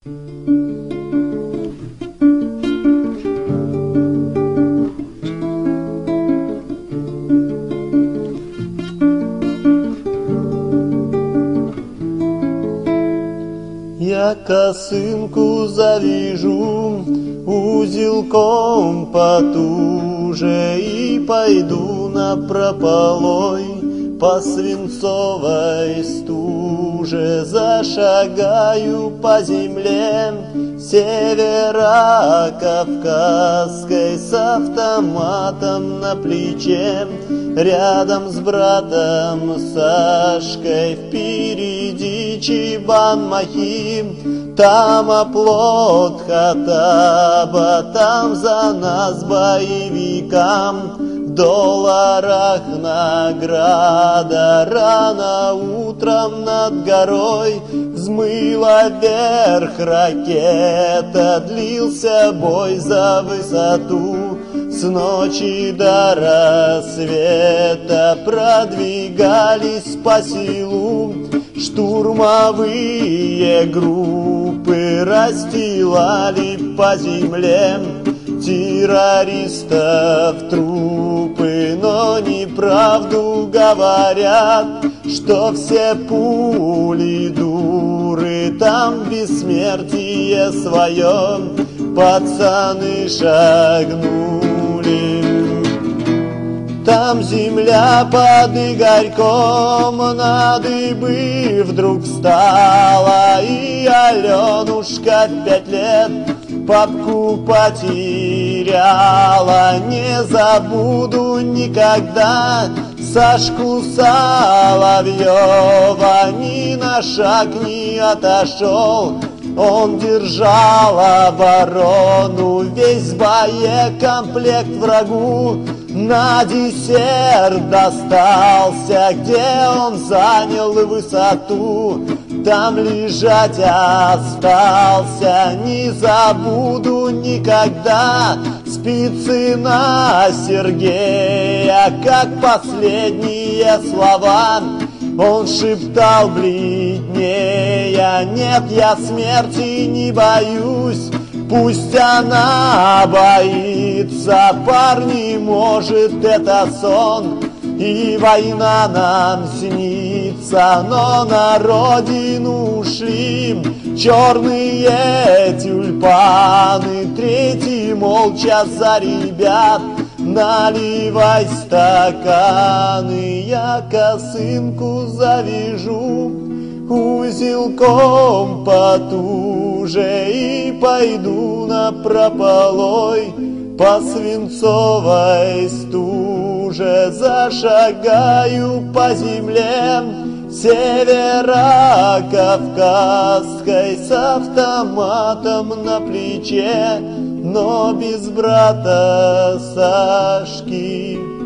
Я косынку завяжу узелком потуже и пойду напропалой по свинцовой стуже, зашагаю по земле северо-кавказской с автоматом на плече, рядом с братом Сашкой, впереди Чебан-Махим, там оплот Хаттаба, там за нас боевикам в долларах награда. Рано утром над горой взмыла вверх ракета, длился бой за высоту. С ночи до рассвета продвигались по селу штурмовые группы, расстилали по земле террористов трупы. Но неправду говорят, что все пули дуры, там бессмертие свое пацаны шагнули. Там земля под Игорьком на дыбы вдруг встала, и Аленушка в 5 лет папку потеряла. Не забуду никогда Сашку Соловьева, ни на шаг не отошел, он держал оборону. Весь боекомплект врагу на десерт достался, где он занял высоту, там лежать остался. Не забуду никогда Спицына Сергея, как последние слова он шептал бледнее: нет, я смерти не боюсь, пусть она боится. Парни, может, это сон, и война нам снится, но на родину ушли черные тюльпаны. Третий молча за ребят наливай стаканы. Я косынку завяжу узелком потуже и пойду напропалой по свинцовой стуже. Зашагаю по земле северо-кавказской с автоматом на плече, но без брата Сашки.